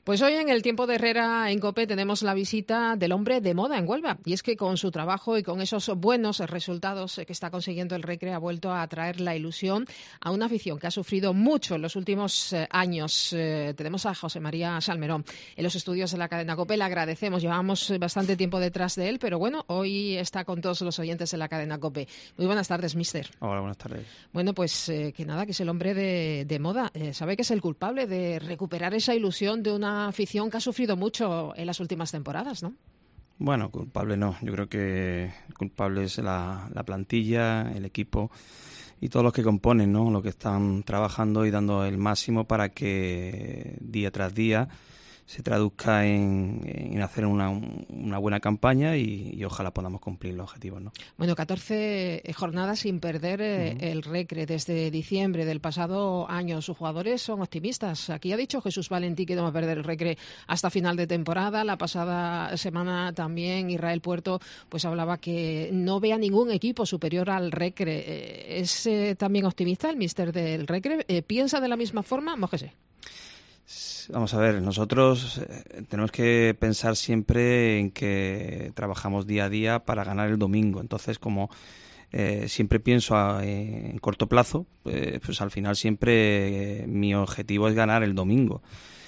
Pues hoy en el Tiempo de Herrera en COPE tenemos la visita del hombre de moda en Huelva. Y es que con su trabajo y con esos buenos resultados que está consiguiendo el Recre ha vuelto a traer la ilusión a una afición que ha sufrido mucho en los últimos años. Tenemos a José María Salmerón en los estudios de la cadena COPE. Le agradecemos, llevamos bastante tiempo detrás de él, pero bueno, hoy está con todos los oyentes de la cadena COPE. Muy buenas tardes, mister. Hola, buenas tardes. Bueno, pues que es el hombre de moda. Sabe que es el culpable de recuperar esa ilusión de una afición que ha sufrido mucho en las últimas temporadas, ¿no? Bueno, culpable no. Yo creo que culpable es la plantilla, el equipo y todos los que componen, ¿no? Los que están trabajando y dando el máximo para que día tras día se traduzca en hacer una buena campaña y ojalá podamos cumplir los objetivos, ¿no? Bueno, 14 jornadas sin perder el Recre desde diciembre del pasado año. Sus jugadores son optimistas. Aquí ha dicho Jesús Valentí que no va a perder el Recre hasta final de temporada. La pasada semana también Israel Puerto pues hablaba que no ve a ningún equipo superior al Recre. ¿Es también optimista el míster del Recre? ¿Piensa de la misma forma? Mójese. Vamos a ver, nosotros tenemos que pensar siempre en que trabajamos día a día para ganar el domingo. Entonces, como siempre pienso en corto plazo, pues al final siempre mi objetivo es ganar el domingo.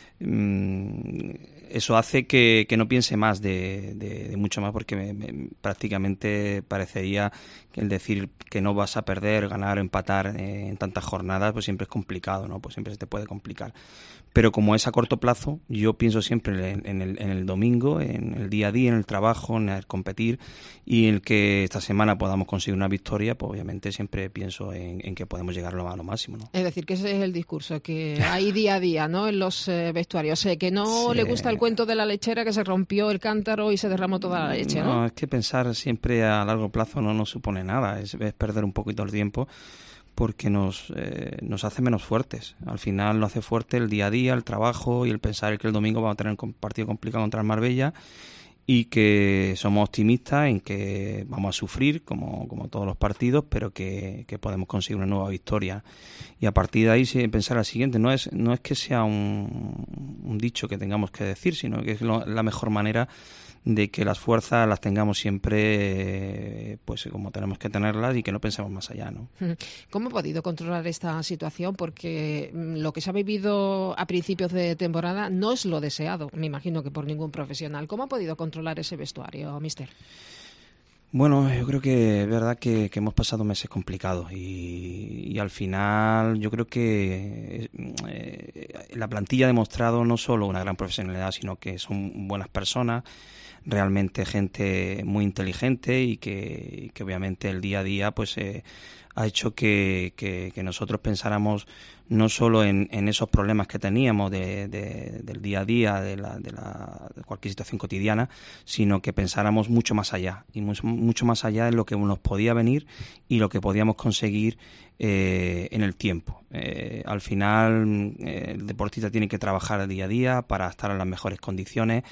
Eso hace que no piense más de mucho más, porque prácticamente parecería que el decir que no vas a perder, ganar o empatar en tantas jornadas, pues siempre es complicado, ¿no? Pues siempre se te puede complicar. Pero como es a corto plazo, yo pienso siempre en el domingo, en el día a día, en el trabajo, en el competir, y en el que esta semana podamos conseguir una victoria, pues obviamente siempre pienso en que podemos llegar a lo máximo, ¿no? Es decir, que ese es el discurso, que hay día a día, ¿no?, en los vestuarios. Que no le gusta el cuento de la lechera, que se rompió el cántaro y se derramó toda la leche, ¿no? No, es que pensar siempre a largo plazo no nos supone nada, es perder un poquito el tiempo, porque nos hace menos fuertes. Al final nos hace fuerte el día a día, el trabajo y el pensar que el domingo vamos a tener un partido complicado contra el Marbella y que somos optimistas en que vamos a sufrir como todos los partidos, pero que podemos conseguir una nueva victoria. Y a partir de ahí pensar al siguiente, no es que sea un dicho que tengamos que decir, sino que es la mejor manera de que las fuerzas las tengamos siempre pues como tenemos que tenerlas y que no pensemos más allá, ¿no? ¿Cómo ha podido controlar esta situación? Porque lo que se ha vivido a principios de temporada no es lo deseado, me imagino que por ningún profesional. ¿Cómo ha podido controlar ese vestuario, mister? Bueno, yo creo que es verdad que hemos pasado meses complicados y al final yo creo que la plantilla ha demostrado no solo una gran profesionalidad, sino que son buenas personas, realmente gente muy inteligente y que obviamente el día a día pues ha hecho que nosotros pensáramos no solo en esos problemas que teníamos del día a día, de cualquier situación cotidiana, sino que pensáramos mucho más allá, y mucho más allá de lo que nos podía venir y lo que podíamos conseguir en el tiempo. Al final el deportista tiene que trabajar día a día para estar en las mejores condiciones.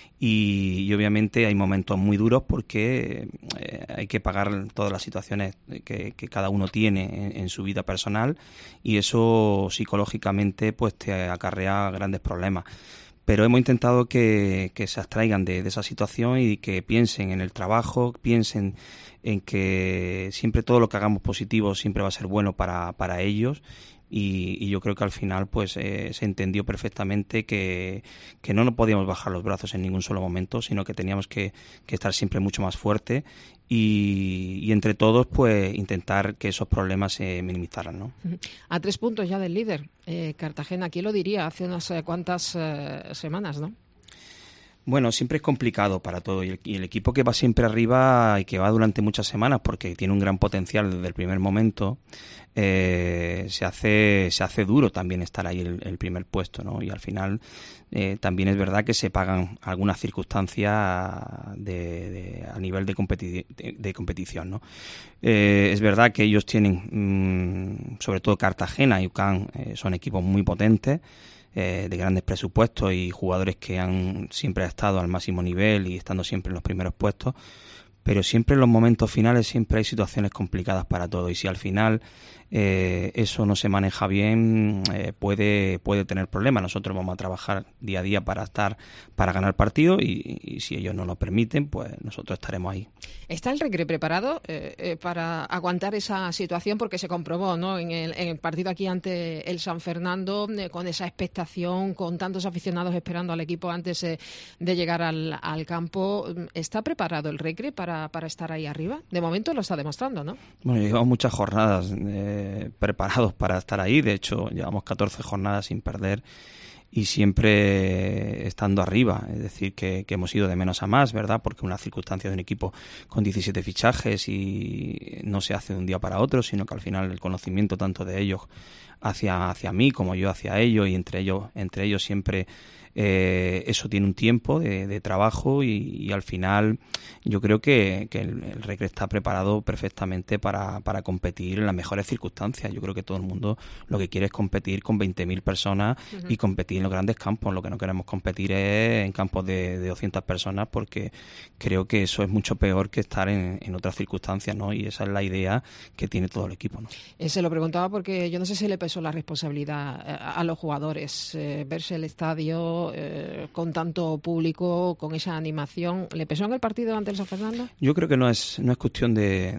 Y obviamente hay momentos muy duros porque hay que pagar todas las situaciones que cada uno tiene en su vida personal, y eso psicológicamente pues te acarrea grandes problemas. Pero hemos intentado que se abstraigan de esa situación y que piensen en el trabajo, piensen en que siempre todo lo que hagamos positivo siempre va a ser bueno para ellos. Y yo creo que al final pues se entendió perfectamente que no nos podíamos bajar los brazos en ningún solo momento, sino que teníamos que estar siempre mucho más fuerte y entre todos pues intentar que esos problemas se minimizaran, ¿no? A 3 puntos ya del líder, Cartagena, ¿quién lo diría hace unas cuantas semanas, no? Bueno, siempre es complicado para todo y el equipo que va siempre arriba y que va durante muchas semanas porque tiene un gran potencial desde el primer momento, se hace duro también estar ahí el primer puesto, ¿no? Y al final también es verdad que se pagan algunas circunstancias a nivel de competición, ¿no? Es verdad que ellos tienen, sobre todo Cartagena y UCAM, son equipos muy potentes, de grandes presupuestos y jugadores que han siempre estado al máximo nivel y estando siempre en los primeros puestos, pero siempre en los momentos finales siempre hay situaciones complicadas para todo, y si al final eso no se maneja bien, puede tener problemas. Nosotros vamos a trabajar día a día para ganar partido, y si ellos no lo permiten, pues nosotros estaremos ahí. ¿Está el Recre preparado para aguantar esa situación? Porque se comprobó, ¿no?, en el partido aquí ante el San Fernando, con esa expectación, con tantos aficionados esperando al equipo antes de llegar al campo. ¿Está preparado el Recre para estar ahí arriba? De momento lo está demostrando, ¿no? Bueno, llevamos muchas jornadas preparados para estar ahí. De hecho, llevamos 14 jornadas sin perder y siempre estando arriba. Es decir, que hemos ido de menos a más, ¿verdad? Porque una circunstancia de un equipo con 17 fichajes y no se hace de un día para otro, sino que al final el conocimiento tanto de ellos hacia mí como yo hacia ellos, y entre ellos siempre eso tiene un tiempo de trabajo, y al final yo creo que el Recre está preparado perfectamente para competir en las mejores circunstancias. Yo creo que todo el mundo lo que quiere es competir con 20.000 personas y competir en los grandes campos. Lo que no queremos competir es en campos de 200 personas, porque creo que eso es mucho peor que estar en otras circunstancias, ¿no? Y esa es la idea que tiene todo el equipo, ¿no? Se lo preguntaba porque yo no sé si le pesó la responsabilidad a los jugadores, verse el estadio con tanto público, con esa animación. ¿Le pesó en el partido ante el San Fernando? Yo creo que no es cuestión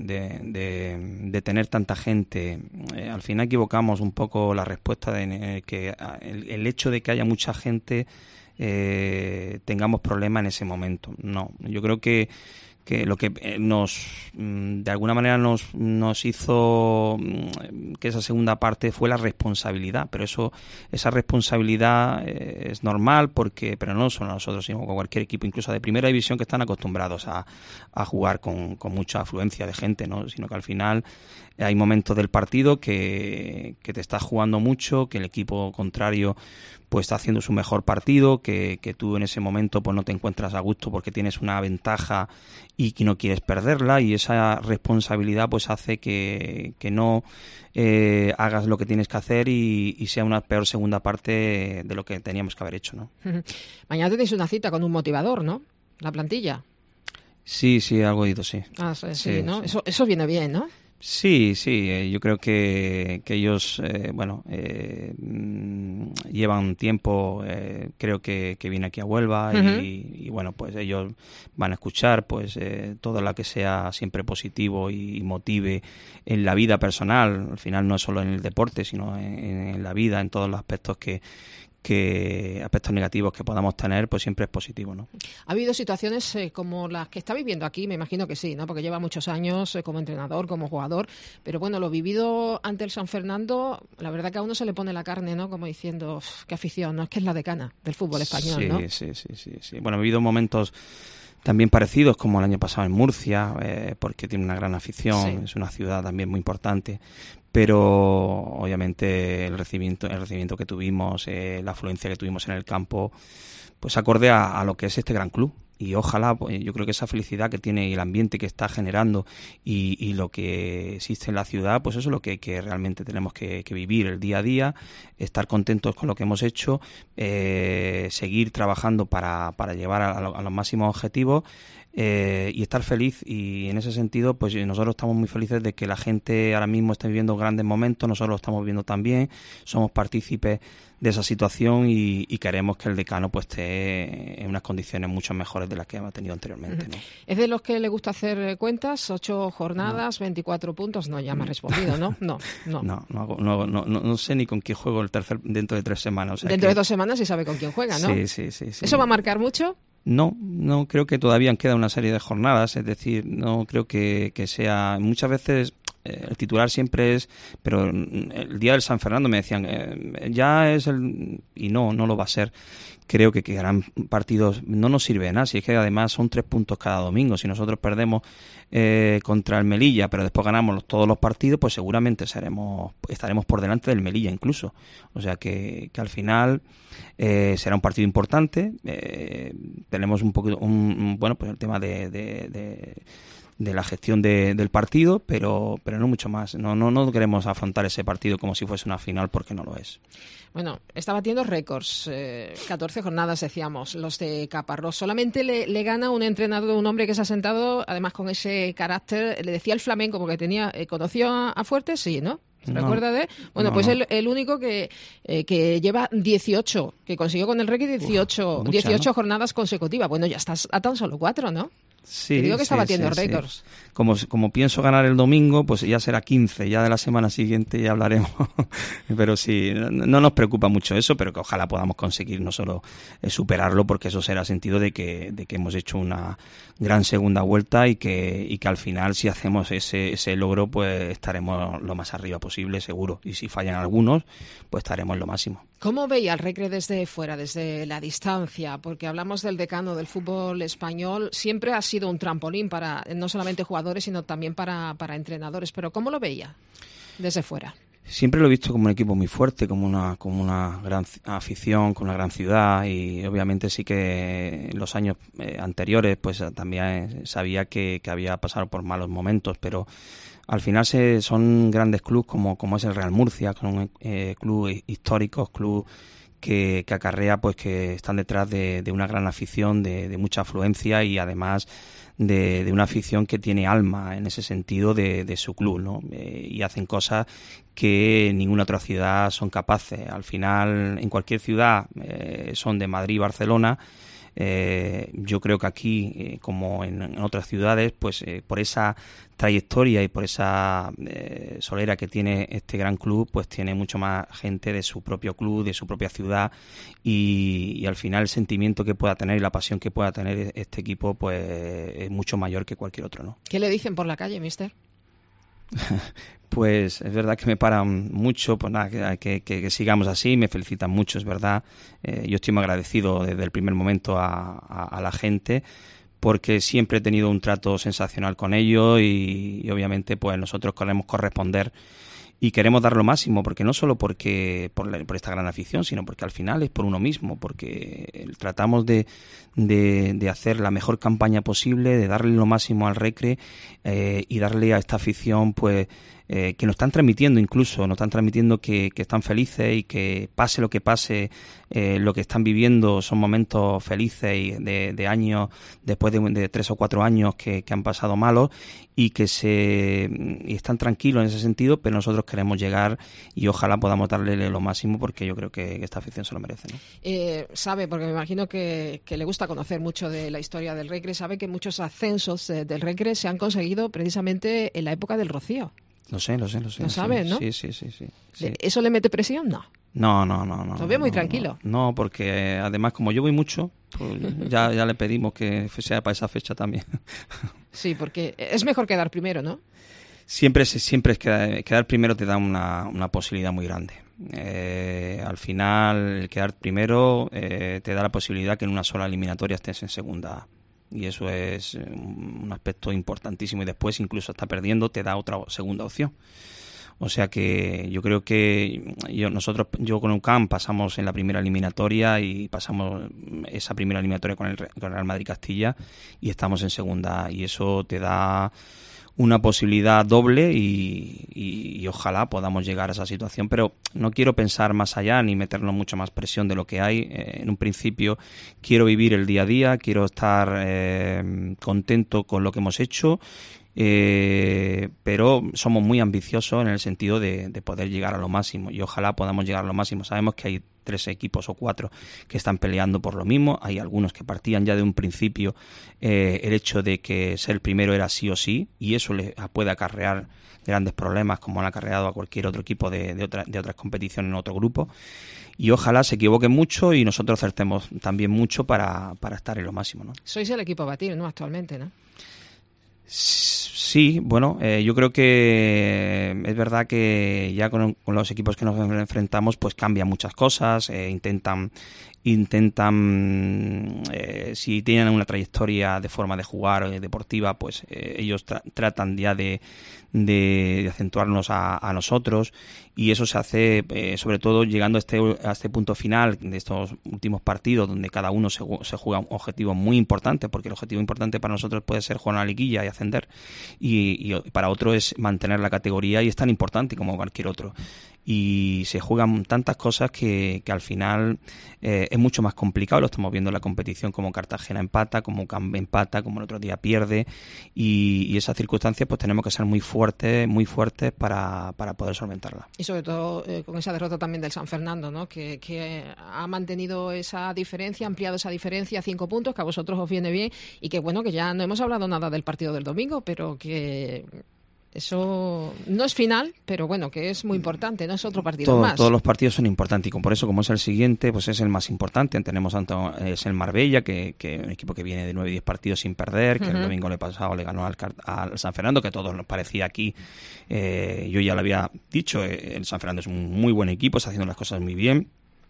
de tener tanta gente. Al final equivocamos un poco la respuesta de que el hecho de que haya mucha gente tengamos problemas en ese momento. No, yo creo que lo que de alguna manera nos hizo que esa segunda parte fue la responsabilidad, pero esa responsabilidad es normal, pero no solo a nosotros, sino con cualquier equipo, incluso de primera división, que están acostumbrados a jugar con mucha afluencia de gente, ¿no? Sino que al final hay momentos del partido que te estás jugando mucho, que el equipo contrario pues está haciendo su mejor partido, que tú en ese momento pues no te encuentras a gusto porque tienes una ventaja y que no quieres perderla, y esa responsabilidad pues hace que no hagas lo que tienes que hacer y sea una peor segunda parte de lo que teníamos que haber hecho, ¿no? Mañana tenéis una cita con un motivador, ¿no? La plantilla. Sí, algo oído, sí. Sí, ¿no? Sí. Eso viene bien, ¿no? Sí, yo creo que ellos, llevan tiempo, creo que viene aquí a Huelva, y bueno, pues ellos van a escuchar pues todo lo que sea siempre positivo y motive en la vida personal. Al final no es solo en el deporte, sino en la vida, en todos los aspectos que aspectos negativos que podamos tener, pues siempre es positivo, ¿no? ¿Ha habido situaciones como las que está viviendo aquí? Me imagino que sí, ¿no? Porque lleva muchos años como entrenador, como jugador, pero bueno, lo vivido ante el San Fernando, la verdad que a uno se le pone la carne, ¿no? Como diciendo, qué afición, ¿no? Es que es la decana del fútbol español, ¿no? Sí. Bueno, he vivido momentos también parecidos, como el año pasado en Murcia, porque tiene una gran afición, es una ciudad también muy importante, pero obviamente el recibimiento que tuvimos, la afluencia que tuvimos en el campo, pues acorde a lo que es este gran club. Y ojalá, pues, yo creo que esa felicidad que tiene y el ambiente que está generando y lo que existe en la ciudad, pues eso es lo que realmente tenemos que vivir el día a día, estar contentos con lo que hemos hecho, seguir trabajando para llevar a los máximos objetivos, y estar feliz. Y en ese sentido, pues nosotros estamos muy felices de que la gente ahora mismo esté viviendo grandes momentos, nosotros lo estamos viviendo también, somos partícipes de esa situación y queremos que el decano pues esté en unas condiciones mucho mejores de las que hemos tenido anteriormente, ¿no? ¿Es de los que le gusta hacer cuentas? 8 jornadas, 24 puntos, no, ya me has respondido, ¿no? No sé ni con quién juego el tercer dentro de 3 semanas. O sea, dentro de 2 semanas sí sabe con quién juega, ¿no? Sí. ¿Eso va a marcar mucho? No, creo que todavía queda una serie de jornadas, es decir, no creo que sea... Muchas veces el titular siempre es... Pero el día del San Fernando me decían, ya es el... Y no lo va a ser. Creo que quedarán partidos, no nos sirve de nada, si es que además son 3 puntos cada domingo. Si nosotros perdemos contra el Melilla, pero después ganamos todos los partidos, pues seguramente estaremos por delante del Melilla incluso. O sea que al final será un partido importante. Tenemos un poquito, pues el tema de la gestión del partido, pero no mucho más. No queremos afrontar ese partido como si fuese una final, porque no lo es. Bueno, está batiendo récords, 14 jornadas decíamos, los de Caparrós. Solamente le gana un entrenador, un hombre que se ha sentado, además con ese carácter, le decía el flamenco, porque conoció a Fuertes, sí, ¿no? ¿Se recuerda de? Bueno, no, pues no. El único que lleva 18, que consiguió con el Recre 18 ¿no? jornadas consecutivas. Bueno, ya estás a tan solo 4, ¿no? Sí, te digo que está batiendo récords. Sí. Como pienso ganar el domingo, pues ya será 15, ya de la semana siguiente ya hablaremos. Pero sí, no nos preocupa mucho eso, pero que ojalá podamos conseguir no solo superarlo, porque eso será sentido de que hemos hecho una gran segunda vuelta y que al final, si hacemos ese logro, pues estaremos lo más arriba posible, seguro. Y si fallan algunos, pues estaremos en lo máximo. ¿Cómo veía el Recre desde fuera, desde la distancia? Porque hablamos del decano del fútbol español, siempre ha sido un trampolín para no solamente jugadores, sino también para entrenadores. Pero ¿cómo lo veía desde fuera? Siempre lo he visto como un equipo muy fuerte, como una gran afición, con una gran ciudad, y obviamente sí que en los años anteriores pues también sabía que había pasado por malos momentos, pero al final son grandes clubes como es el Real Murcia, con clubes históricos, club que acarrea, pues que están detrás de una gran afición, de mucha afluencia y además de una afición que tiene alma en ese sentido de su club, ¿no? Y hacen cosas que ninguna otra ciudad son capaces. Al final, en cualquier ciudad, son de Madrid y Barcelona. Yo creo que aquí, como en otras ciudades, pues por esa trayectoria y por esa solera que tiene este gran club, pues tiene mucho más gente de su propio club, de su propia ciudad, y al final el sentimiento que pueda tener y la pasión que pueda tener este equipo, pues es mucho mayor que cualquier otro, ¿no? ¿Qué le dicen por la calle, mister? Pues es verdad que me paran mucho, pues nada, que sigamos así, me felicitan mucho, es verdad. Yo estoy muy agradecido desde el primer momento a la gente, porque siempre he tenido un trato sensacional con ellos y obviamente pues nosotros queremos corresponder y queremos dar lo máximo, porque no solo por esta gran afición, sino porque al final es por uno mismo, porque tratamos de hacer la mejor campaña posible, de darle lo máximo al Recre y darle a esta afición pues que nos están transmitiendo que están felices y que pase lo que pase, lo que están viviendo son momentos felices y de años, después de 3 o 4 años que han pasado malos y que y están tranquilos en ese sentido, pero nosotros queremos llegar y ojalá podamos darle lo máximo, porque yo creo que esta afición se lo merece, ¿no? Sabe, porque me imagino que le gusta conocer mucho de la historia del Recre, sabe que muchos ascensos del Recre se han conseguido precisamente en la época del Rocío. Lo sé. ¿Lo sabe, no? Sí. ¿Eso le mete presión? No. No. Lo veo muy tranquilo. No, porque además como yo voy mucho, pues ya le pedimos que sea para esa fecha también. Sí, porque es mejor quedar primero, ¿no? Siempre es quedar primero te da una posibilidad muy grande. Al final, el quedar primero te da la posibilidad que en una sola eliminatoria estés en segunda A. Y eso es un aspecto importantísimo. Y después, incluso hasta perdiendo, te da otra segunda opción. O sea que yo creo que yo con UCAM pasamos en la primera eliminatoria y pasamos esa primera eliminatoria con el Real Madrid Castilla y estamos en segunda. Y eso te da una posibilidad doble y ojalá podamos llegar a esa situación, pero no quiero pensar más allá ni meternos mucho más presión de lo que hay. En un principio quiero vivir el día a día, quiero estar contento con lo que hemos hecho, pero somos muy ambiciosos en el sentido de poder llegar a lo máximo y ojalá podamos llegar a lo máximo. Sabemos que hay 3 equipos o 4 que están peleando por lo mismo, hay algunos que partían ya de un principio el hecho de que ser el primero era sí o sí, y eso le puede acarrear grandes problemas como han acarreado a cualquier otro equipo de otras competiciones en otro grupo, y ojalá se equivoquen mucho y nosotros acertemos también mucho para estar en lo máximo, ¿no? Sois el equipo a batir, ¿no? Actualmente, ¿no? Sí, Sí, bueno, yo creo que es verdad que ya con los equipos que nos enfrentamos pues cambian muchas cosas, intentan si tienen una trayectoria de forma de jugar deportiva, pues ellos tratan ya de acentuarnos a nosotros, y eso se hace sobre todo llegando a este punto final de estos últimos partidos, donde cada uno se juega un objetivo muy importante, porque el objetivo importante para nosotros puede ser jugar una liguilla y ascender, y para otro es mantener la categoría, y es tan importante como cualquier otro. Y se juegan tantas cosas que al final es mucho más complicado. Lo estamos viendo en la competición, como Cartagena empata, como Cambe empata, como el otro día pierde, y esas circunstancias pues tenemos que ser muy fuertes para poder solventarlas. Y sobre todo con esa derrota también del San Fernando, ¿no? Que ha mantenido esa diferencia, ampliado esa diferencia a 5 puntos, que a vosotros os viene bien, y que bueno, que ya no hemos hablado nada del partido del domingo, pero que eso no es final, pero bueno, que es muy importante, no es otro partido más. Todos los partidos son importantes, y por eso, como es el siguiente, pues es el más importante. Tenemos es el Marbella, que un equipo que viene de 9-10 partidos sin perder, que el domingo pasado le ganó al San Fernando, que a todos nos parecía aquí, yo ya lo había dicho, el San Fernando es un muy buen equipo, está haciendo las cosas muy bien.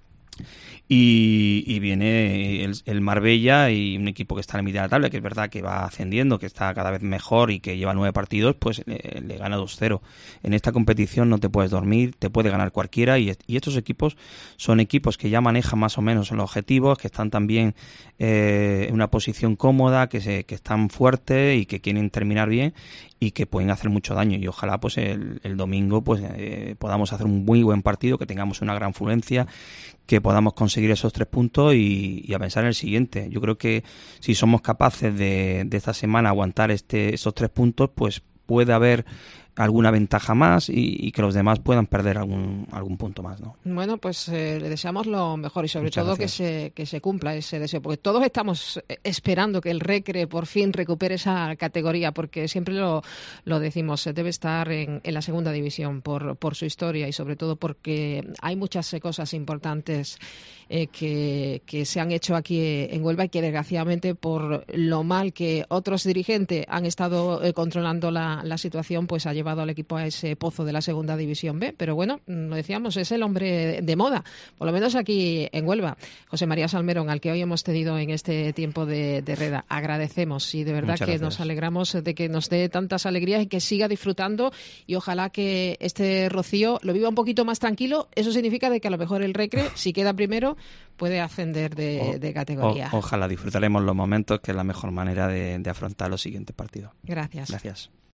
Y viene el Marbella, y un equipo que está en la mitad de la tabla, que es verdad que va ascendiendo, que está cada vez mejor y que lleva 9 partidos, pues le gana 2-0. En esta competición no te puedes dormir, te puede ganar cualquiera, y estos equipos son equipos que ya manejan más o menos los objetivos, que están también en una posición cómoda, que están fuertes y que quieren terminar bien, y que pueden hacer mucho daño, y ojalá pues el domingo pues podamos hacer un muy buen partido, que tengamos una gran fluencia, que podamos conseguir esos 3 puntos y a pensar en el siguiente. Yo creo que si somos capaces de esta semana aguantar esos 3 puntos, pues puede haber alguna ventaja más, y que los demás puedan perder algún punto más, ¿no? Bueno, pues le deseamos lo mejor, y sobre Muchas todo gracias. que se cumpla ese deseo, porque todos estamos esperando que el Recre por fin recupere esa categoría, porque siempre lo decimos, debe estar en la segunda división por su historia, y sobre todo porque hay muchas cosas importantes que se han hecho aquí en Huelva, y que desgraciadamente por lo mal que otros dirigentes han estado controlando la situación, pues ha llevado al equipo a ese pozo de la segunda división B. Pero bueno, lo decíamos, es el hombre de moda, por lo menos aquí en Huelva. José María Salmerón, al que hoy hemos tenido en este tiempo de Reda, agradecemos, y de verdad Muchas que gracias. nos alegramos de que nos dé tantas alegrías y que siga disfrutando, y ojalá que este Rocío lo viva un poquito más tranquilo. Eso significa de que a lo mejor el Recre, si queda primero, puede ascender de categoría. Ojalá disfrutaremos los momentos, que es la mejor manera de afrontar los siguientes partidos. Gracias. Gracias.